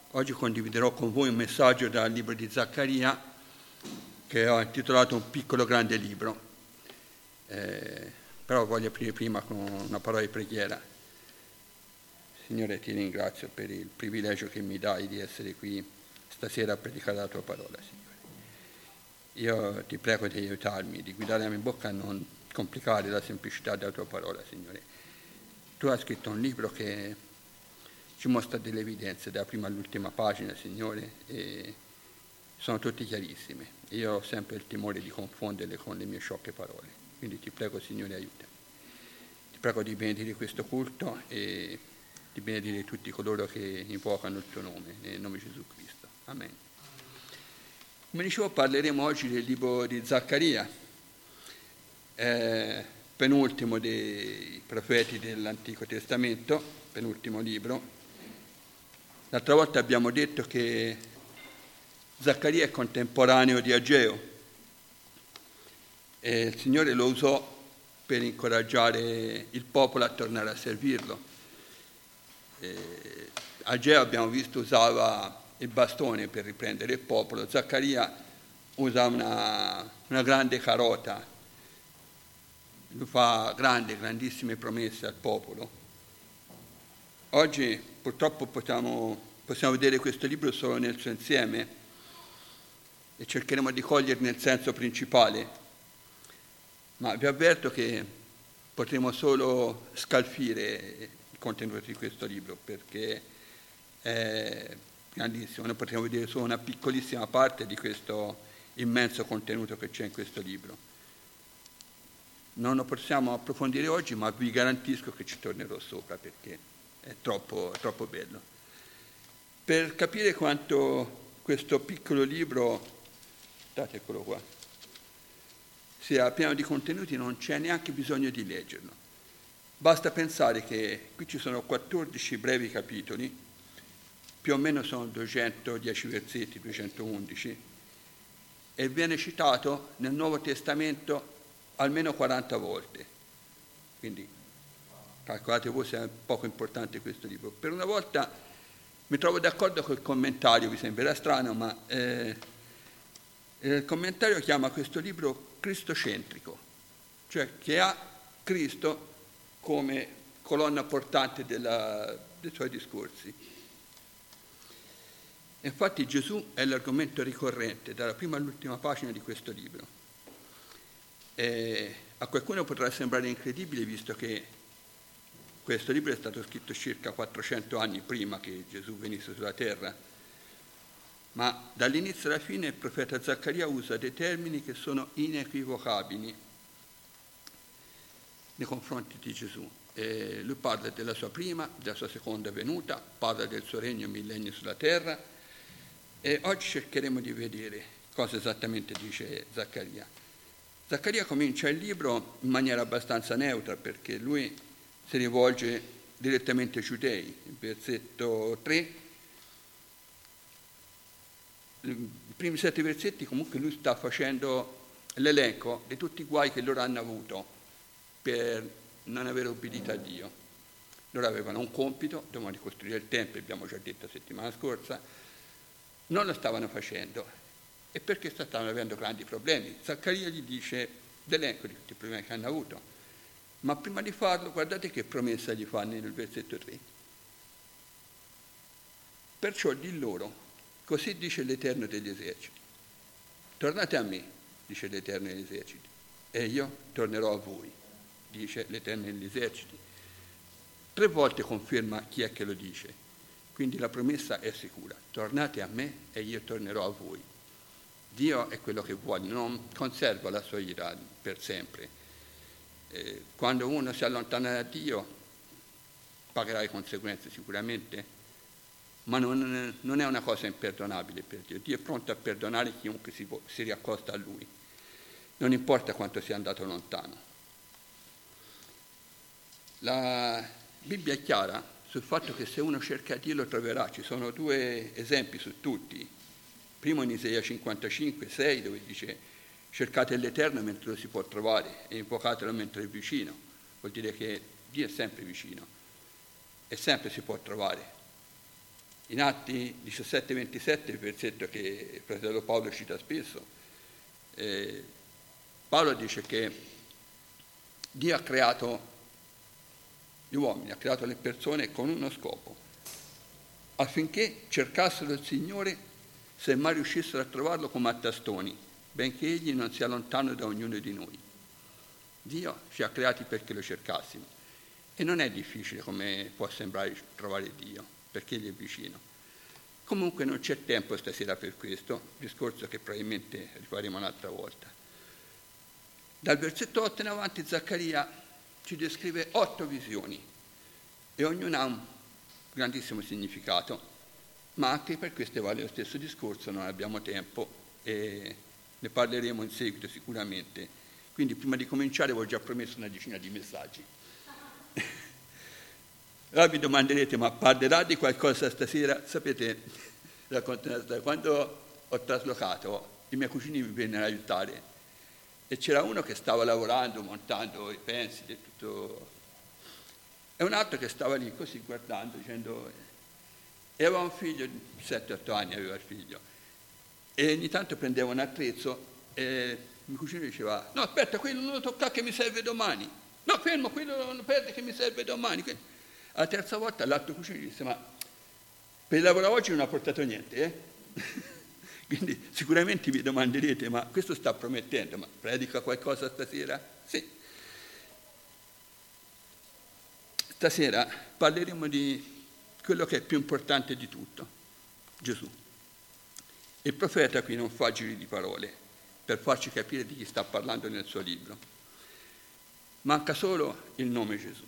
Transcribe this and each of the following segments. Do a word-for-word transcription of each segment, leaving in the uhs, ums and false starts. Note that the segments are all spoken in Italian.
Oggi condividerò con voi un messaggio dal libro di Zaccaria che ho intitolato Un piccolo grande libro, eh, però voglio aprire prima con una parola di preghiera. Signore, ti ringrazio per il privilegio che mi dai di essere qui stasera a predicare la tua parola, Signore. Io ti prego di aiutarmi, di guidare la mia bocca a non complicare la semplicità della tua parola, Signore. Tu hai scritto un libro che ci mostra delle evidenze dalla prima all'ultima pagina, Signore, e sono tutte chiarissime. Io ho sempre il timore di confonderle con le mie sciocche parole, quindi ti prego, Signore, aiutami. Ti prego di benedire questo culto e di benedire tutti coloro che invocano il tuo nome, nel nome di Gesù Cristo. Amen. Come dicevo, parleremo oggi del libro di Zaccaria, eh, penultimo dei profeti dell'Antico Testamento, penultimo libro. L'altra volta abbiamo detto che Zaccaria è contemporaneo di Ageo e il Signore lo usò per incoraggiare il popolo a tornare a servirlo. E Ageo, abbiamo visto, usava il bastone per riprendere il popolo, Zaccaria usa una, una grande carota, lui fa grandi, grandissime promesse al popolo. Oggi purtroppo possiamo, possiamo vedere questo libro solo nel suo insieme e cercheremo di coglierne il senso principale, ma vi avverto che potremo solo scalfire il contenuto di questo libro perché è grandissimo, noi potremo vedere solo una piccolissima parte di questo immenso contenuto che c'è in questo libro. Non lo possiamo approfondire oggi, ma vi garantisco che ci tornerò sopra perché è troppo, troppo bello. Per capire quanto questo piccolo libro, date eccolo qua, sia pieno di contenuti, non c'è neanche bisogno di leggerlo. Basta pensare che qui ci sono quattordici brevi capitoli, più o meno sono duecentodieci versetti, duecentoundici, e viene citato nel Nuovo Testamento almeno quaranta volte. Quindi calcolate voi se è poco importante questo libro. Per una volta mi trovo d'accordo col commentario, vi sembrerà strano, ma eh, il commentario chiama questo libro cristocentrico, cioè che ha Cristo come colonna portante della, dei suoi discorsi. Infatti Gesù è l'argomento ricorrente dalla prima all'ultima pagina di questo libro. E a qualcuno potrà sembrare incredibile visto che questo libro è stato scritto circa quattrocento anni prima che Gesù venisse sulla terra, ma dall'inizio alla fine il profeta Zaccaria usa dei termini che sono inequivocabili nei confronti di Gesù. E lui parla della sua prima, della sua seconda venuta, parla del suo regno millennio sulla terra e oggi cercheremo di vedere cosa esattamente dice Zaccaria. Zaccaria comincia il libro in maniera abbastanza neutra perché lui si rivolge direttamente ai giudei. Il versetto tre, i primi sette versetti comunque lui sta facendo l'elenco di tutti i guai che loro hanno avuto per non aver obbedito a Dio. Loro avevano un compito, dovevano ricostruire il Tempio, abbiamo già detto la settimana scorsa, non lo stavano facendo e perché stavano avendo grandi problemi. Zaccaria gli dice l'elenco di tutti i problemi che hanno avuto. Ma prima di farlo, guardate che promessa gli fa nel versetto tre. Perciò di loro, così dice l'Eterno degli eserciti. Tornate a me, dice l'Eterno degli eserciti, e io tornerò a voi, dice l'Eterno degli eserciti. Tre volte conferma chi è che lo dice, quindi la promessa è sicura. Tornate a me e io tornerò a voi. Dio è quello che vuole, non conserva la sua ira per sempre. Eh, quando uno si allontana da Dio pagherà le conseguenze sicuramente, ma non, non è una cosa imperdonabile per Dio. Dio è pronto a perdonare chiunque si, si riaccosta a Lui, non importa quanto sia andato lontano. La Bibbia è chiara sul fatto che se uno cerca Dio lo troverà. Ci sono due esempi su tutti. Primo in Isaia cinquantacinque, sei, dove dice cercate l'Eterno mentre lo si può trovare e invocatelo mentre è vicino. Vuol dire che Dio è sempre vicino e sempre si può trovare. In Atti diciassette ventisette, il versetto che il fratello Paolo cita spesso, eh, Paolo dice che Dio ha creato gli uomini, ha creato le persone con uno scopo, affinché cercassero il Signore se mai riuscissero a trovarlo come a tastoni, benché Egli non sia lontano da ognuno di noi. Dio ci ha creati perché lo cercassimo. E non è difficile, come può sembrare, trovare Dio, perché Egli è vicino. Comunque non c'è tempo stasera per questo, discorso che probabilmente rifaremo un'altra volta. Dal versetto otto in avanti Zaccaria ci descrive otto visioni e ognuna ha un grandissimo significato, ma anche per queste vale lo stesso discorso, non abbiamo tempo e ne parleremo in seguito sicuramente. Quindi prima di cominciare ho già promesso una decina di messaggi. Allora vi domanderete, ma parlerà di qualcosa stasera? Sapete, quando ho traslocato, i miei cugini mi vennero ad aiutare e c'era uno che stava lavorando, montando i pensili e tutto, e un altro che stava lì così guardando, dicendo, e aveva un figlio, sette otto anni aveva il figlio, e ogni tanto prendeva un attrezzo e mio cugino diceva, no aspetta, quello non lo toccare che mi serve domani, no fermo, quello non lo perde che mi serve domani. La terza volta l'altro cugino disse, ma per il lavoro oggi non ha portato niente, eh? Quindi sicuramente vi domanderete, ma questo sta promettendo, ma predica qualcosa stasera? Sì. Stasera parleremo di quello che è più importante di tutto, Gesù. Il profeta qui non fa giri di parole per farci capire di chi sta parlando nel suo libro. Manca solo il nome Gesù.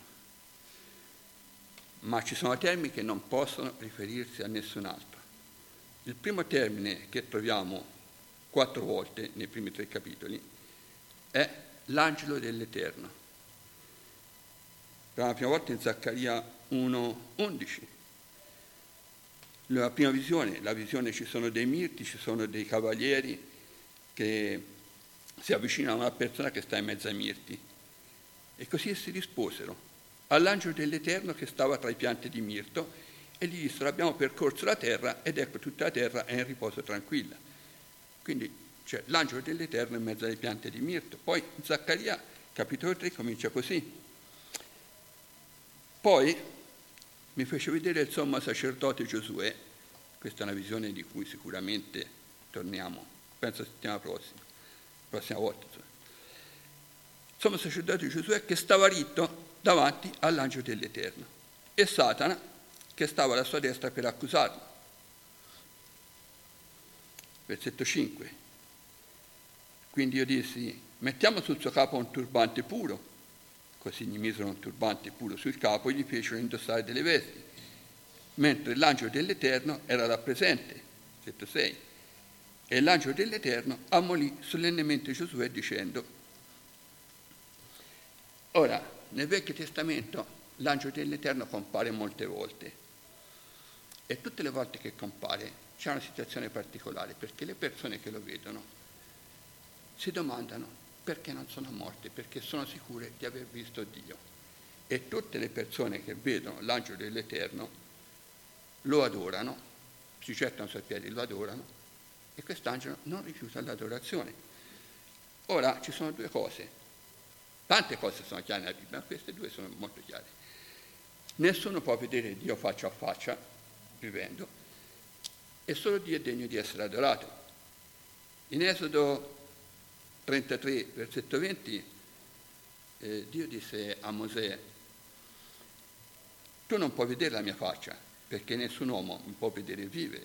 Ma ci sono termini che non possono riferirsi a nessun altro. Il primo termine che troviamo quattro volte nei primi tre capitoli è l'angelo dell'Eterno. Per la prima volta in Zaccaria uno undici. La prima visione, la visione ci sono dei mirti, ci sono dei cavalieri che si avvicinano a una persona che sta in mezzo ai mirti. E così essi risposero all'angelo dell'Eterno che stava tra i pianti di mirto e gli dissero, abbiamo percorso la terra ed ecco tutta la terra è in riposo tranquilla. Quindi c'è l'angelo dell'Eterno in mezzo ai pianti di mirto. Poi Zaccaria, capitolo tre, comincia così. Poi mi fece vedere il sommo sacerdote Giosuè, questa è una visione di cui sicuramente torniamo, penso la settimana prossima, prossima volta. Il sommo sacerdote Giosuè che stava ritto davanti all'angelo dell'Eterno e Satana che stava alla sua destra per accusarlo. Versetto cinque. Quindi io dissi, mettiamo sul suo capo un turbante puro. Così gli misero un turbante puro sul capo e gli fecero indossare delle vesti, mentre l'angelo dell'Eterno era là presente. Versetto sei. E l'angelo dell'Eterno ammolì solennemente Giosuè dicendo, ora, nel Vecchio Testamento l'angelo dell'Eterno compare molte volte e tutte le volte che compare c'è una situazione particolare perché le persone che lo vedono si domandano perché non sono morte, perché sono sicure di aver visto Dio. E tutte le persone che vedono l'angelo dell'Eterno lo adorano, si gettano sui piedi, lo adorano e quest'angelo non rifiuta l'adorazione. Ora ci sono due cose. Tante cose sono chiare nella Bibbia, ma queste due sono molto chiare. Nessuno può vedere Dio faccia a faccia, vivendo, e solo Dio è degno di essere adorato. In Esodo trentatré, versetto venti, eh, Dio disse a Mosè, tu non puoi vedere la mia faccia, perché nessun uomo mi può vedere vivere.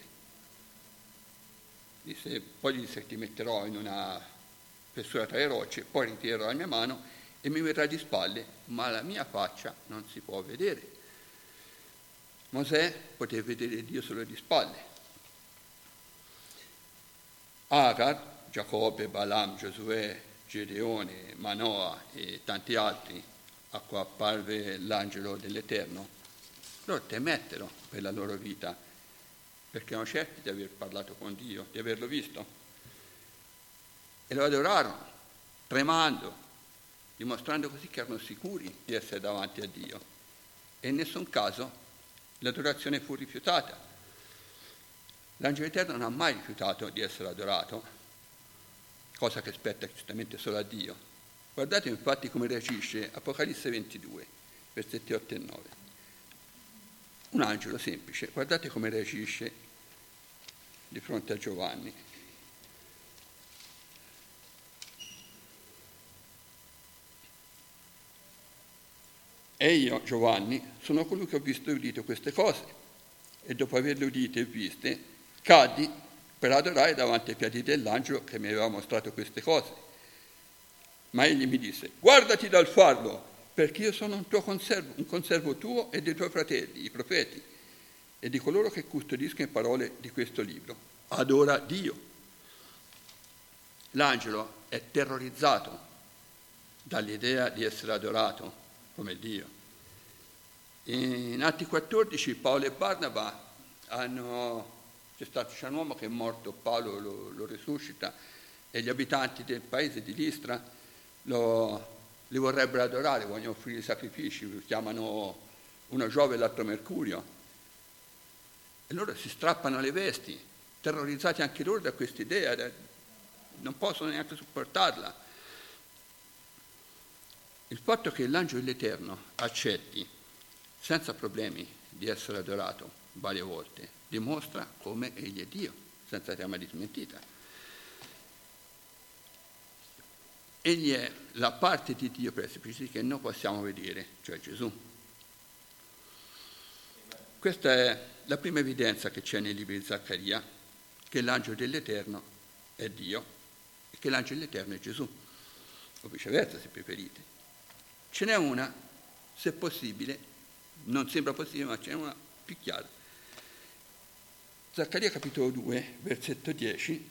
Disse, poi gli disse, ti metterò in una fessura tra le rocce, poi ritirerò la mia mano e mi verrà di spalle, ma la mia faccia non si può vedere. Mosè poteva vedere Dio solo di spalle. Agar, Giacobbe, Balaam, Giosuè, Gedeone, Manoa e tanti altri a cui apparve l'angelo dell'Eterno, loro temettero per la loro vita, perché erano certi di aver parlato con Dio, di averlo visto. E lo adorarono, tremando, dimostrando così che erano sicuri di essere davanti a Dio. E in nessun caso l'adorazione fu rifiutata. L'angelo eterno non ha mai rifiutato di essere adorato, cosa che spetta giustamente solo a Dio. Guardate infatti come reagisce Apocalisse ventidue, versetti otto e nove. Un angelo semplice, guardate come reagisce di fronte a Giovanni. E io, Giovanni, sono colui che ho visto e udito queste cose, e dopo averle udite e viste, caddi per adorare davanti ai piedi dell'angelo che mi aveva mostrato queste cose. Ma egli mi disse: guardati dal farlo, perché io sono un tuo conservo, un conservo tuo e dei tuoi fratelli, i profeti, e di coloro che custodiscono le parole di questo libro. Adora Dio. L'angelo è terrorizzato dall'idea di essere adorato come Dio. In Atti quattordici Paolo e Barnaba hanno, c'è stato c'è un uomo che è morto, Paolo lo, lo risuscita, e gli abitanti del paese di Listra lo, li vorrebbero adorare, vogliono offrire sacrifici, lo chiamano uno Giove e l'altro Mercurio, e loro si strappano le vesti, terrorizzati anche loro da questa idea, non possono neanche sopportarla. Il fatto che l'angelo dell'Eterno accetti senza problemi di essere adorato varie volte dimostra come egli è Dio, senza tema di smentita. Egli è la parte di Dio presepicita che noi possiamo vedere, cioè Gesù. Questa è la prima evidenza che c'è nei libri di Zaccaria, che l'angelo dell'Eterno è Dio e che l'angelo dell'Eterno è Gesù, o viceversa se preferite. Ce n'è una, se possibile, non sembra possibile, ma ce n'è una più chiara. Zaccaria capitolo due, versetto dieci,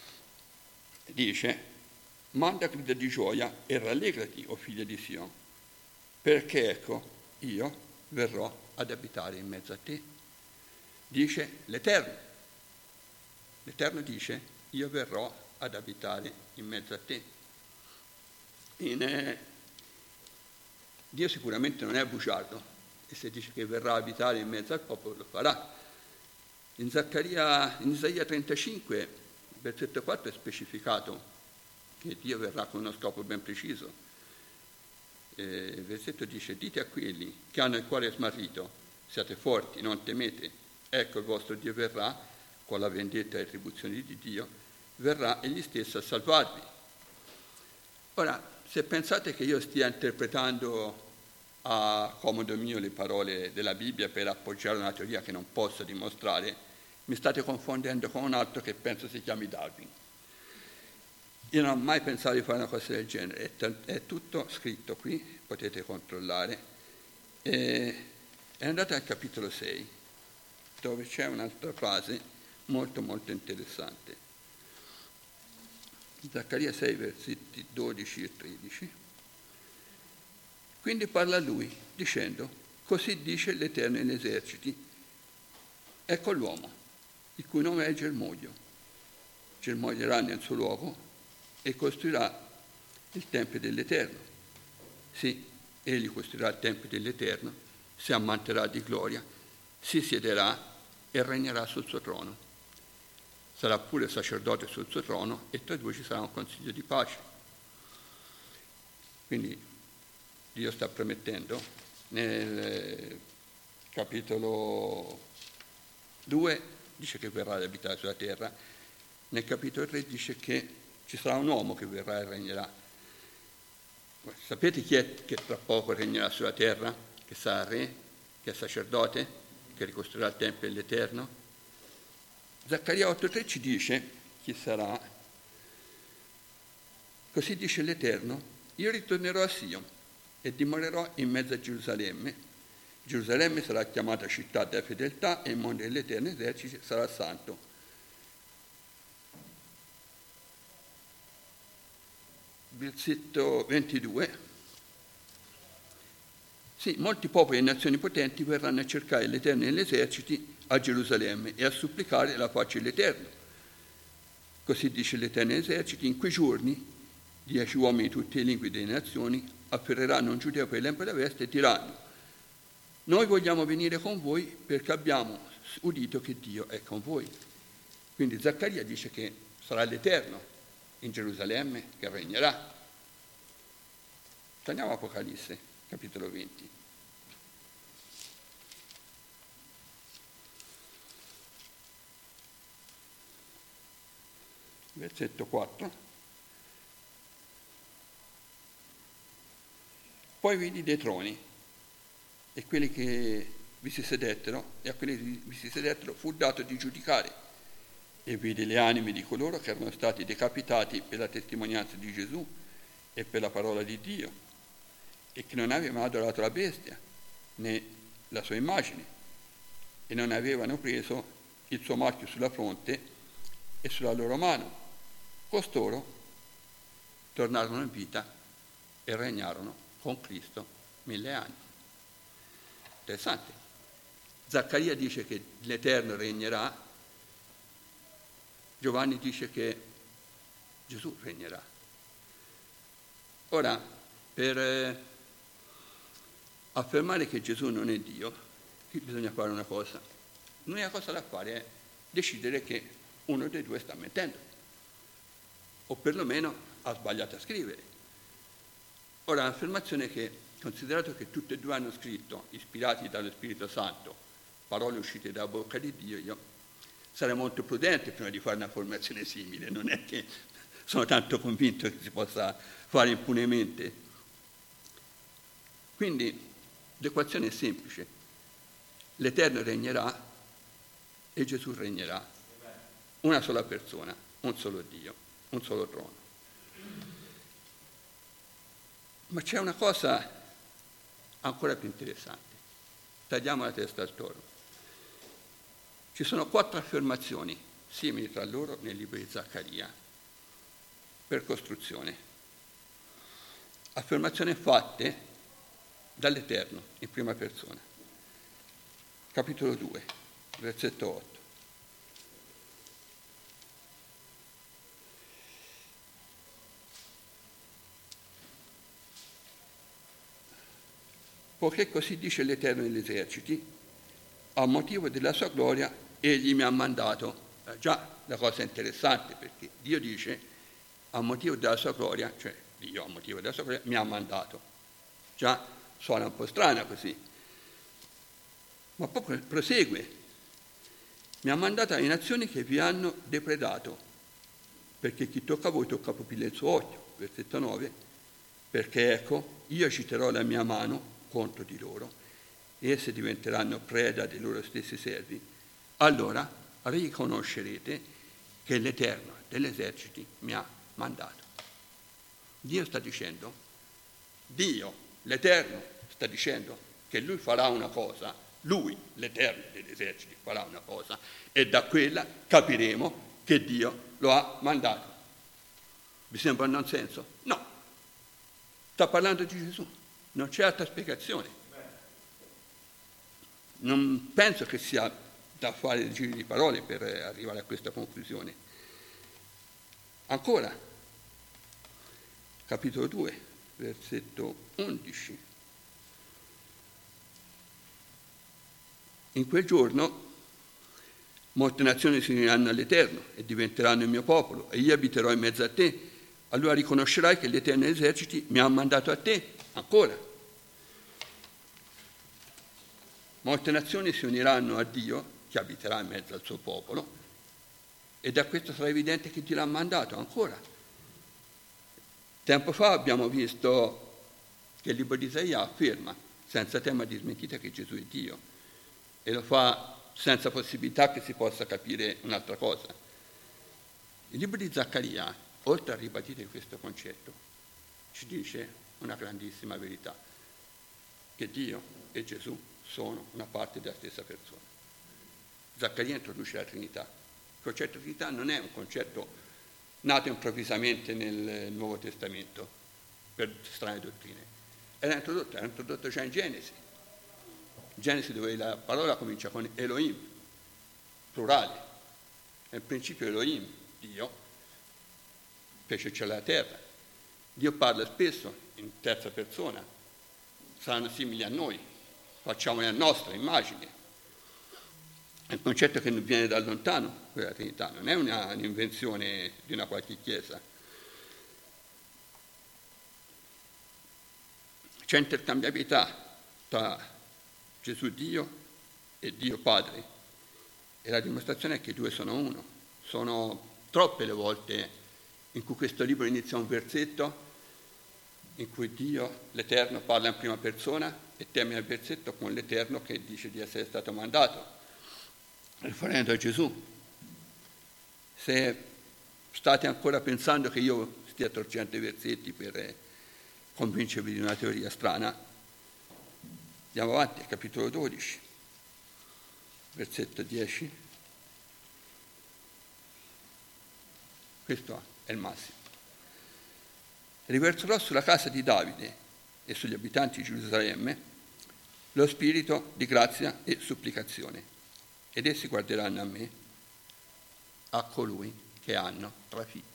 dice: manda grida di gioia e rallegrati, o figlia di Sion, perché ecco, io verrò ad abitare in mezzo a te. Dice l'Eterno. L'Eterno dice: io verrò ad abitare in mezzo a te. In, eh, Dio sicuramente non è bugiardo, e se dice che verrà a abitare in mezzo al popolo lo farà. In Zaccaria, in Isaia trentacinque, versetto quattro, è specificato che Dio verrà con uno scopo ben preciso. Eh, il versetto dice: dite a quelli che hanno il cuore smarrito, siate forti, non temete, ecco il vostro Dio verrà, con la vendetta e retribuzione di Dio, verrà egli stesso a salvarvi. Ora, se pensate che io stia interpretando a comodo mio le parole della Bibbia per appoggiare una teoria che non posso dimostrare, mi state confondendo con un altro che penso si chiami Darwin. Io non ho mai pensato di fare una cosa del genere, è, t- è tutto scritto qui, potete controllare. E è andata al capitolo sei, dove c'è un'altra frase molto molto interessante. Zaccaria sei, versetti dodici e tredici. Quindi parla lui, dicendo: così dice l'Eterno in eserciti, ecco l'uomo, il cui nome è Germoglio. Germoglierà nel suo luogo e costruirà il Tempio dell'Eterno. Sì, egli costruirà il Tempio dell'Eterno, si ammanterà di gloria, si siederà e regnerà sul suo trono. Sarà pure sacerdote sul suo trono e tra i due ci sarà un consiglio di pace. Quindi Dio sta promettendo nel capitolo due, dice che verrà ad abitare sulla terra, nel capitolo tre dice che ci sarà un uomo che verrà e regnerà. Sapete chi è che tra poco regnerà sulla terra? Che sarà re, che è sacerdote, che ricostruirà il Tempio dell'Eterno? Zaccaria otto tre ci dice chi sarà. Così dice l'Eterno: io ritornerò a Sion e dimorerò in mezzo a Gerusalemme. Gerusalemme sarà chiamata città della fedeltà e il monte dell'Eterno esercito sarà santo. Versetto ventidue. Sì, molti popoli e nazioni potenti verranno a cercare l'Eterno negli eserciti a Gerusalemme e a supplicare la pace dell'Eterno. Così dice l'Eterno negli eserciti: in quei giorni dieci uomini di tutte le lingue delle nazioni afferreranno un giudeo per lembo della veste e diranno: noi vogliamo venire con voi perché abbiamo udito che Dio è con voi. Quindi Zaccaria dice che sarà l'Eterno in Gerusalemme che regnerà. Torniamo a Apocalisse, capitolo venti. Versetto quattro. Poi vidi dei troni e quelli che vi si sedettero, e a quelli che vi si sedettero fu dato di giudicare, e vidi le anime di coloro che erano stati decapitati per la testimonianza di Gesù e per la parola di Dio, e che non avevano adorato la bestia né la sua immagine, e non avevano preso il suo marchio sulla fronte e sulla loro mano. Costoro tornarono in vita e regnarono con Cristo mille anni. Interessante. Zaccaria dice che l'Eterno regnerà, Giovanni dice che Gesù regnerà. Ora, per eh, affermare che Gesù non è Dio, qui bisogna fare una cosa. L'unica cosa da fare è decidere che uno dei due sta mentendo, o perlomeno ha sbagliato a scrivere. Ora, l'affermazione che, considerato che tutti e due hanno scritto, ispirati dallo Spirito Santo, parole uscite dalla bocca di Dio, io sarei molto prudente prima di fare una affermazione simile, non è che sono tanto convinto che si possa fare impunemente. Quindi l'equazione è semplice: l'Eterno regnerà e Gesù regnerà. Una sola persona, un solo Dio, un solo trono. Ma c'è una cosa ancora più interessante. Tagliamo la testa al toro. Ci sono quattro affermazioni simili tra loro nel libro di Zaccaria, per costruzione. Affermazioni fatte dall'Eterno in prima persona. Capitolo due, versetto otto. Poiché così dice l'Eterno degli eserciti, a motivo della sua gloria egli mi ha mandato. Eh, già la cosa è interessante, perché Dio dice a motivo della sua gloria, cioè Dio a motivo della sua gloria mi ha mandato. Già suona un po' strana così, ma poi prosegue: mi ha mandato alle nazioni che vi hanno depredato, perché chi tocca a voi tocca pupille il suo occhio. Versetto nove, perché ecco io agiterò la mia mano contro di loro, e esse diventeranno preda dei loro stessi servi. Allora riconoscerete che l'Eterno degli eserciti mi ha mandato. Dio sta dicendo, Dio, l'Eterno, sta dicendo che Lui farà una cosa, Lui, l'Eterno degli eserciti, farà una cosa, e da quella capiremo che Dio lo ha mandato. Vi sembra un non senso? No. Sta parlando di Gesù. Non c'è altra spiegazione. Non penso che sia da fare giri di parole per arrivare a questa conclusione. Ancora, capitolo due, versetto undici. In quel giorno molte nazioni si uniranno all'Eterno e diventeranno il mio popolo, e io abiterò in mezzo a te. Allora riconoscerai che l'Eterno degli eserciti mi ha mandato a te. Ancora. Molte nazioni si uniranno a Dio, che abiterà in mezzo al suo popolo, e da questo sarà evidente che Dio l'ha mandato. Ancora. Tempo fa abbiamo visto che il libro di Isaia afferma, senza tema di smentita, che Gesù è Dio, e lo fa senza possibilità che si possa capire un'altra cosa. Il libro di Zaccaria, oltre a ribadire questo concetto, ci dice una grandissima verità, che Dio e Gesù sono una parte della stessa persona. Zaccaria introduce la Trinità. Il concetto di Trinità non è un concetto nato improvvisamente nel Nuovo Testamento per strane dottrine. Era introdotto, era introdotto già in Genesi. Genesi, dove la parola comincia con Elohim, plurale. Nel principio Elohim, Dio, fece cielo e la terra. Dio parla spesso in terza persona, saranno simili a noi, facciamone a nostra immagine. È un concetto che non viene da lontano, quella Trinità, non è una, un'invenzione di una qualche chiesa. C'è intercambiabilità tra Gesù Dio e Dio Padre, e la dimostrazione è che i due sono uno. Sono troppe le volte in cui questo libro inizia un versetto in cui Dio, l'Eterno, parla in prima persona e termina il versetto con l'Eterno che dice di essere stato mandato, riferendo a Gesù. Se state ancora pensando che io stia torcendo i versetti per convincervi di una teoria strana, andiamo avanti al capitolo dodici, versetto dieci. Questo è il massimo. Riverserò sulla casa di Davide e sugli abitanti di Gerusalemme lo spirito di grazia e supplicazione, ed essi guarderanno a me, a colui che hanno trafitto.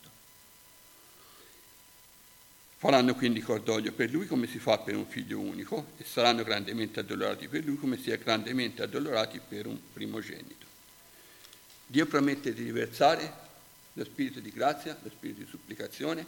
Faranno quindi cordoglio per lui come si fa per un figlio unico, e saranno grandemente addolorati per lui come si è grandemente addolorati per un primogenito. Dio promette di riversare lo spirito di grazia, lo spirito di supplicazione.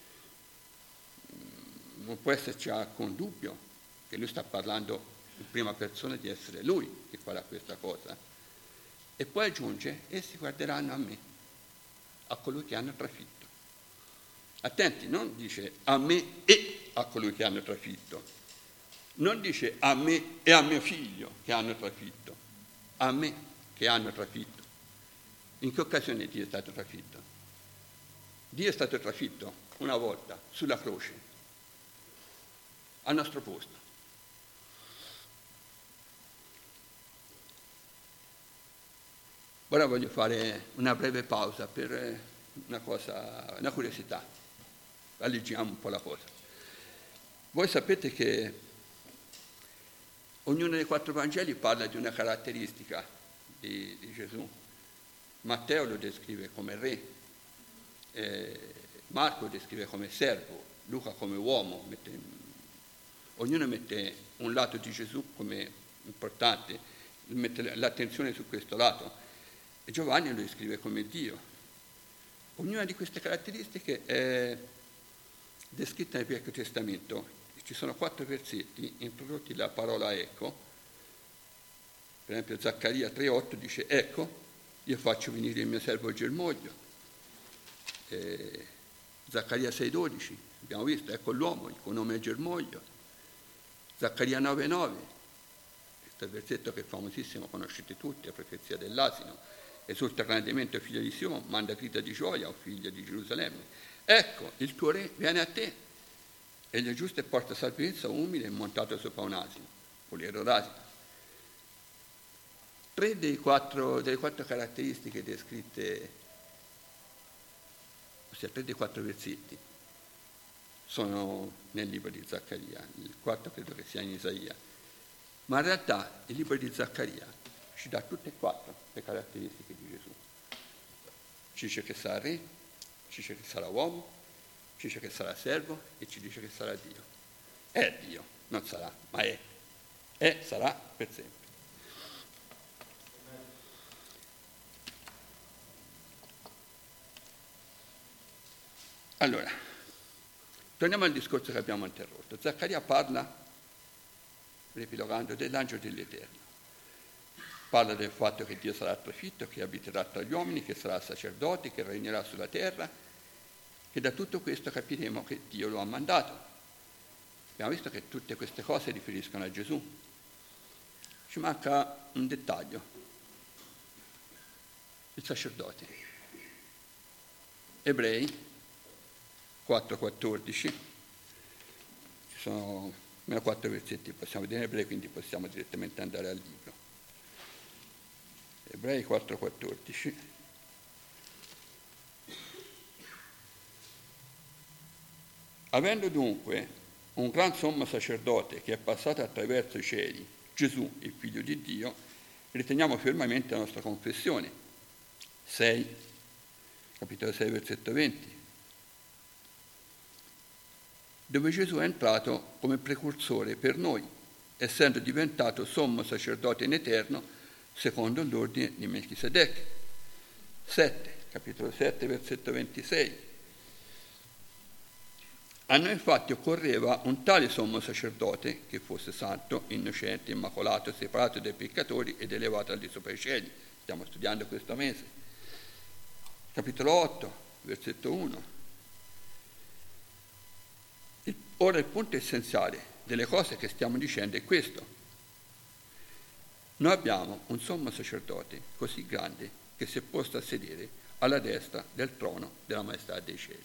Non può esserci alcun dubbio che lui sta parlando in prima persona di essere lui che farà questa cosa. E poi aggiunge: essi guarderanno a me, a colui che hanno trafitto. Attenti, non dice a me e a colui che hanno trafitto, non dice a me e a mio figlio che hanno trafitto, a me che hanno trafitto. In che occasione Dio è stato trafitto? Dio è stato trafitto una volta sulla croce, al nostro posto. Ora voglio fare una breve pausa per una cosa, una curiosità. Alleggiamo un po' la cosa. Voi sapete che ognuno dei quattro Vangeli parla di una caratteristica di, di Gesù. Matteo lo descrive come re, eh, Marco lo descrive come servo, Luca come uomo. Mette, ognuno mette un lato di Gesù come importante, mette l'attenzione su questo lato, e Giovanni lo descrive come Dio. Ognuna di queste caratteristiche è descritta nel Vecchio Testamento. Ci sono quattro versetti introdotti la parola ecco. Per esempio Zaccaria tre otto dice: ecco, io faccio venire il mio servo Germoglio. Eh, Zaccaria sei dodici, abbiamo visto, ecco l'uomo, il cui nome è Germoglio. Zaccaria nove nove, questo è il versetto che è famosissimo, conoscete tutti, la profezia dell'asino: esulta grandemente o figlio di Sion, manda grida di gioia o figlia di Gerusalemme. Ecco, il tuo re viene a te, egli è giusto e porta salvezza, umile e montato sopra un asino, poliero d'asino. Tre dei quattro, delle quattro caratteristiche descritte, ossia tre dei quattro versetti, sono nel libro di Zaccaria, il quarto credo che sia in Isaia. Ma in realtà il libro di Zaccaria ci dà tutte e quattro le caratteristiche di Gesù. Ci dice che sarà re, ci dice che sarà uomo, ci dice che sarà servo e ci dice che sarà Dio. È Dio, non sarà, ma è. È, sarà per sempre. Allora, torniamo al discorso che abbiamo interrotto. Zaccaria parla, riepilogando, dell'angelo dell'Eterno. Parla del fatto che Dio sarà trafitto, che abiterà tra gli uomini, che sarà sacerdote, che regnerà sulla terra, che da tutto questo capiremo che Dio lo ha mandato. Abbiamo visto che tutte queste cose riferiscono a Gesù. Ci manca un dettaglio: il sacerdote. Ebrei quattro quattordici, ci sono almeno quattro versetti, possiamo vedere in Ebrei, quindi possiamo direttamente andare al libro. Ebrei quattro quattordici. Avendo dunque un gran sommo sacerdote che è passato attraverso i cieli, Gesù, il Figlio di Dio, riteniamo fermamente la nostra confessione. sei, capitolo sei, versetto venti, dove Gesù è entrato come precursore per noi, essendo diventato sommo sacerdote in eterno secondo l'ordine di Melchisedec. sette, capitolo sette, versetto ventisei. A noi infatti occorreva un tale sommo sacerdote che fosse santo, innocente, immacolato, separato dai peccatori ed elevato al di sopra i cieli. Stiamo studiando questo mese. Capitolo otto, versetto uno. Il, ora il punto essenziale delle cose che stiamo dicendo è questo. Noi abbiamo un sommo sacerdote così grande che si è posto a sedere alla destra del trono della maestà dei cieli.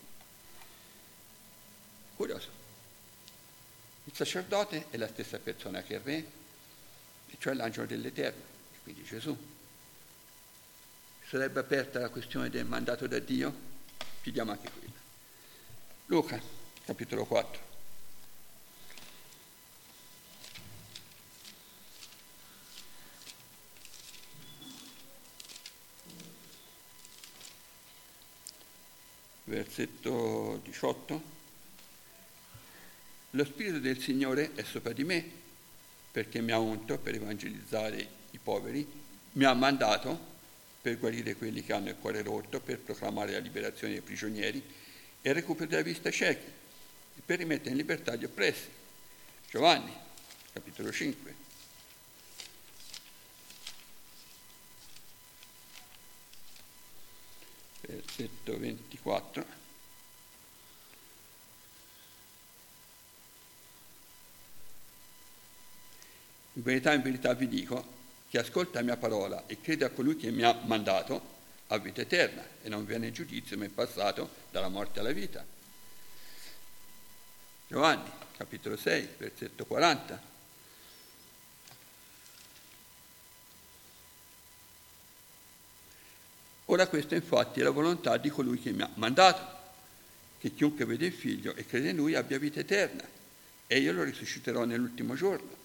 Curioso. Il sacerdote è la stessa persona che il re, e cioè l'angelo dell'Eterno, e quindi Gesù. Sarebbe aperta la questione del mandato da Dio? Chiudiamo anche quella. Luca, capitolo quattro. Versetto diciotto. Lo Spirito del Signore è sopra di me, perché mi ha unto per evangelizzare i poveri, mi ha mandato per guarire quelli che hanno il cuore rotto, per proclamare la liberazione dei prigionieri e il recupero della vista ai ciechi, e per rimettere in libertà gli oppressi. Giovanni, capitolo cinque. Versetto ventiquattro. In verità, in verità vi dico, chi ascolta la mia parola e crede a colui che mi ha mandato, ha vita eterna e non viene in giudizio, ma è passato dalla morte alla vita. Giovanni, capitolo sei, versetto quaranta. Ora questa infatti è la volontà di colui che mi ha mandato, che chiunque vede il figlio e crede in lui abbia vita eterna, e io lo risusciterò nell'ultimo giorno.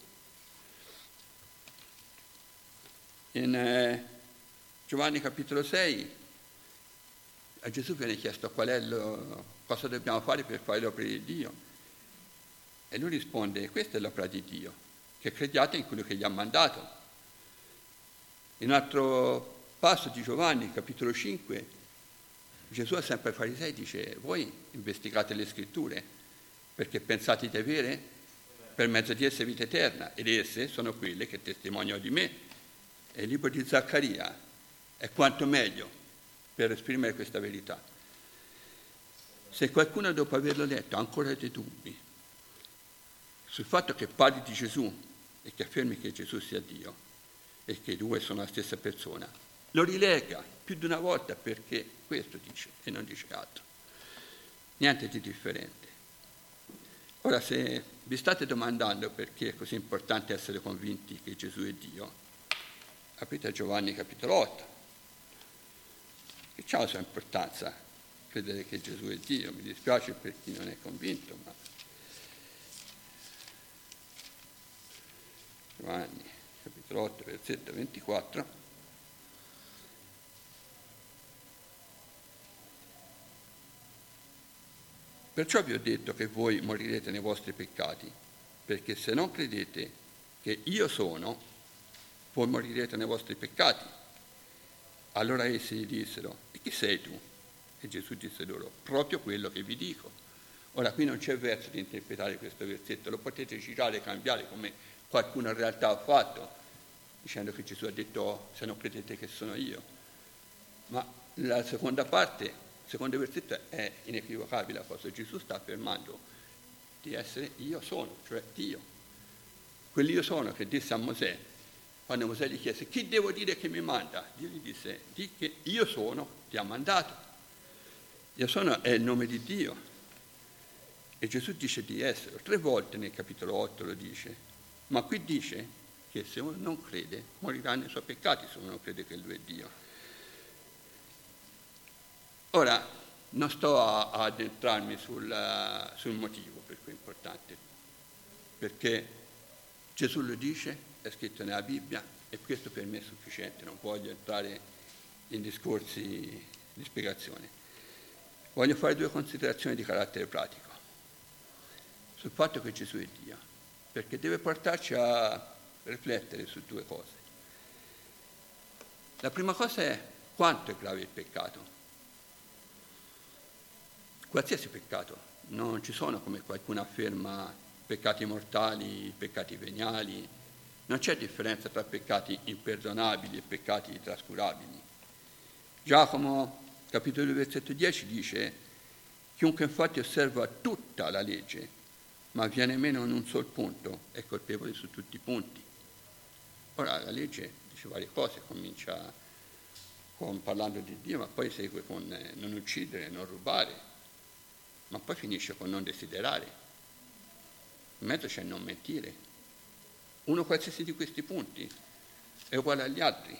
In eh, Giovanni capitolo sei a Gesù viene chiesto qual è lo, cosa dobbiamo fare per fare l'opera di Dio, e lui risponde: questa è l'opera di Dio, che crediate in quello che gli ha mandato. In un altro passo di Giovanni capitolo cinque Gesù è sempre ai farisei, dice: voi investigate le scritture perché pensate di avere per mezzo di esse vita eterna, ed esse sono quelle che testimoniano di me. E il libro di Zaccaria è quanto meglio per esprimere questa verità. Se qualcuno dopo averlo letto ha ancora dei dubbi sul fatto che parli di Gesù e che affermi che Gesù sia Dio e che i due sono la stessa persona, lo rilegga più di una volta, perché questo dice e non dice altro. Niente di differente. Ora, se vi state domandando perché è così importante essere convinti che Gesù è Dio, aprite a Giovanni capitolo otto, che c'ha la sua importanza credere che Gesù è Dio. Mi dispiace per chi non è convinto, ma Giovanni capitolo otto, versetto ventiquattro. Perciò vi ho detto che voi morirete nei vostri peccati, perché se non credete che io sono, voi morirete nei vostri peccati. Allora essi gli dissero: e chi sei tu? E Gesù disse loro: proprio quello che vi dico. Ora, qui non c'è verso di interpretare questo versetto, lo potete girare e cambiare come qualcuno in realtà ha fatto, dicendo che Gesù ha detto: se non credete che sono io. Ma la seconda parte, il secondo versetto è inequivocabile, la cosa. Gesù sta affermando di essere io sono, cioè Dio. Quell'io sono che disse a Mosè, quando Mosè gli chiese: chi devo dire che mi manda? Dio gli disse: di che io sono ti ha mandato. Io sono è il nome di Dio, e Gesù dice di essere. Tre volte nel capitolo otto lo dice, ma qui dice che se uno non crede morirà nei suoi peccati, se uno non crede che lui è Dio. Ora, non sto a, a addentrarmi sul, sul motivo per cui è importante, perché Gesù lo dice, è scritto nella Bibbia, e questo per me è sufficiente, non voglio entrare in discorsi di spiegazione. Voglio fare due considerazioni di carattere pratico sul fatto che Gesù è Dio, perché deve portarci a riflettere su due cose. La prima cosa è quanto è grave il peccato. Qualsiasi peccato, non ci sono, come qualcuno afferma, peccati mortali, peccati veniali, non c'è differenza tra peccati imperdonabili e peccati trascurabili. Giacomo, capitolo due, versetto dieci, dice: chiunque infatti osserva tutta la legge, ma viene meno in un sol punto, è colpevole su tutti i punti. Ora, la legge dice varie cose, comincia con parlando di Dio, ma poi segue con eh, non uccidere, non rubare, ma poi finisce con non desiderare. In mezzo c'è non mentire. Uno qualsiasi di questi punti è uguale agli altri.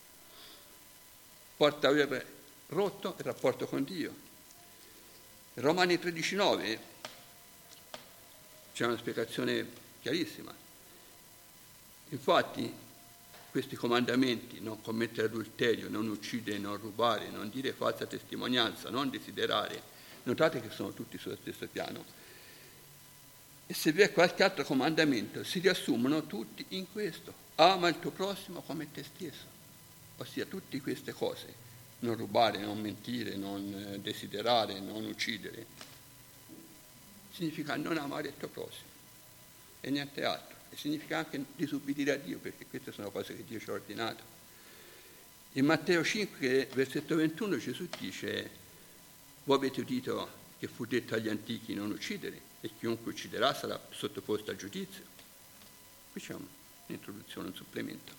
Porta a aver rotto il rapporto con Dio. In Romani tredici nove c'è una spiegazione chiarissima. Infatti, questi comandamenti, non commettere adulterio, non uccidere, non rubare, non dire falsa testimonianza, non desiderare, notate che sono tutti sullo stesso piano. E se vi è qualche altro comandamento, si riassumono tutti in questo: ama il tuo prossimo come te stesso. Ossia, tutte queste cose, non rubare, non mentire, non desiderare, non uccidere, significa non amare il tuo prossimo e niente altro. E significa anche disubbidire a Dio, perché queste sono cose che Dio ci ha ordinato. In Matteo cinque, versetto ventuno, Gesù dice: voi avete udito che fu detto agli antichi non uccidere, e chiunque ucciderà sarà sottoposto a giudizio. Qui c'è un'introduzione, un supplemento.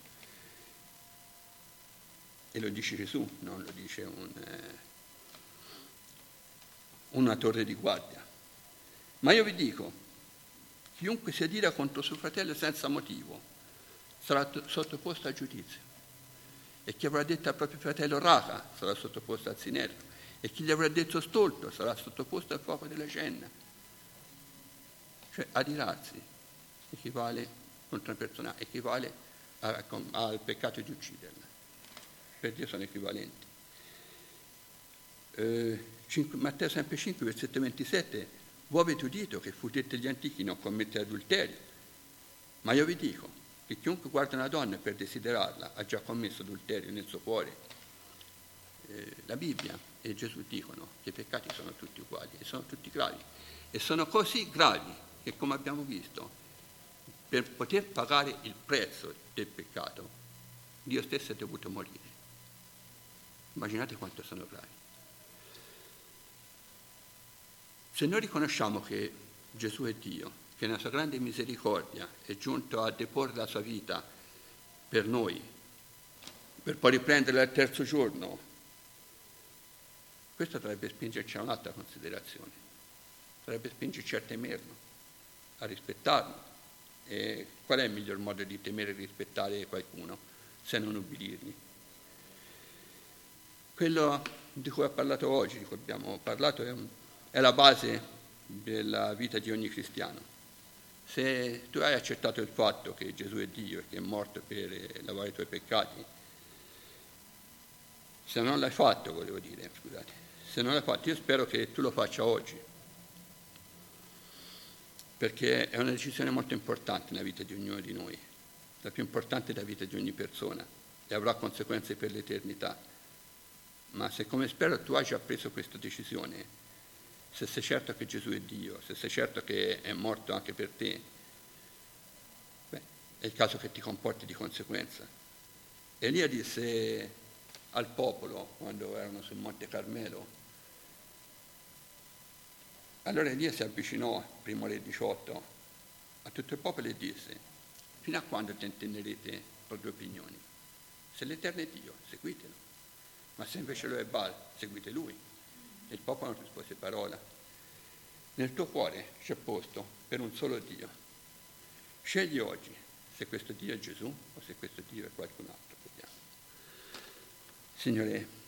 E lo dice Gesù, non lo dice un, eh, una torre di guardia. Ma io vi dico, chiunque si adira contro suo fratello senza motivo sarà t- sottoposto a giudizio. E chi avrà detto al proprio fratello raca sarà sottoposto al sinedrio. E chi gli avrà detto stolto sarà sottoposto al fuoco della cenna. Cioè, adirarsi equivale contro una persona, equivale a, a, al peccato di ucciderla. Per Dio sono equivalenti. Eh, cinque, Matteo sempre cinque, versetto ventisette: voi avete udito che fu detto agli antichi non commettere adulterio, ma io vi dico che chiunque guarda una donna per desiderarla ha già commesso adulterio nel suo cuore. Eh, la Bibbia e Gesù dicono che i peccati sono tutti uguali e sono tutti gravi, e sono così gravi che, come abbiamo visto, per poter pagare il prezzo del peccato, Dio stesso è dovuto morire. Immaginate quanto sono gravi. Se noi riconosciamo che Gesù è Dio, che nella sua grande misericordia è giunto a deporre la sua vita per noi, per poi riprenderla al terzo giorno, questo dovrebbe spingerci a un'altra considerazione, dovrebbe spingerci a temerlo, a rispettarlo. E qual è il miglior modo di temere e rispettare qualcuno se non ubbidirgli? Quello di cui ho parlato oggi, di cui abbiamo parlato, è, un, è la base della vita di ogni cristiano. Se tu hai accettato il fatto che Gesù è Dio e che è morto per lavare i tuoi peccati, se non l'hai fatto, volevo dire, scusate, se non l'hai fatto, io spero che tu lo faccia oggi, perché è una decisione molto importante nella vita di ognuno di noi, la più importante della vita di ogni persona, e avrà conseguenze per l'eternità. Ma se, come spero, tu hai già preso questa decisione, se sei certo che Gesù è Dio, se sei certo che è morto anche per te, beh, è il caso che ti comporti di conseguenza. Elia disse al popolo, quando erano sul Monte Carmelo, allora Elia si avvicinò, primo Re diciotto, a tutto il popolo e disse: fino a quando tentenerete per due opinioni? Se l'Eterno è Dio, seguitelo, ma se invece lo è Baal, seguite lui. E il popolo non rispose parola. Nel tuo cuore c'è posto per un solo Dio. Scegli oggi se questo Dio è Gesù o se questo Dio è qualcun altro. Vediamo. Signore,